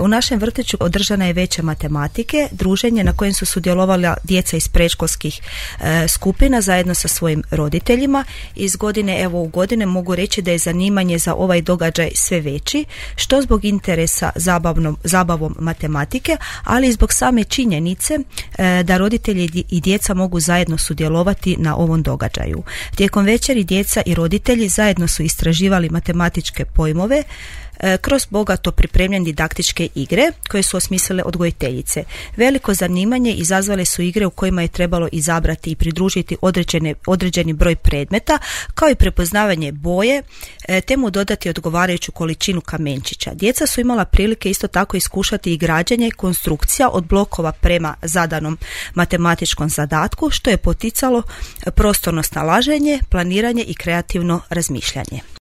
U našem vrtiću održana je veća matematike, druženje na kojem su sudjelovala djeca iz predškolskih skupina zajedno sa svojim roditeljima. Iz godine u godine mogu reći da je zanimanje za ovaj događaj sve veći, što zbog interesa zabavom matematike, ali i zbog same činjenice da roditelji i djeca mogu zajedno sudjelovati na ovom događaju. Tijekom večeri djeca i roditelji zajedno su istraživali matematičke pojmove kroz bogato pripremljene didaktičke igre koje su osmislile odgojiteljice. Veliko zanimanje izazvale su igre u kojima je trebalo izabrati i pridružiti određeni broj predmeta, kao i prepoznavanje boje, te mu dodati odgovarajuću količinu kamenčića. Djeca su imala prilike isto tako iskušati i građenje konstrukcija od blokova prema zadanom matematičkom zadatku, što je poticalo prostorno snalaženje, planiranje i kreativno razmišljanje.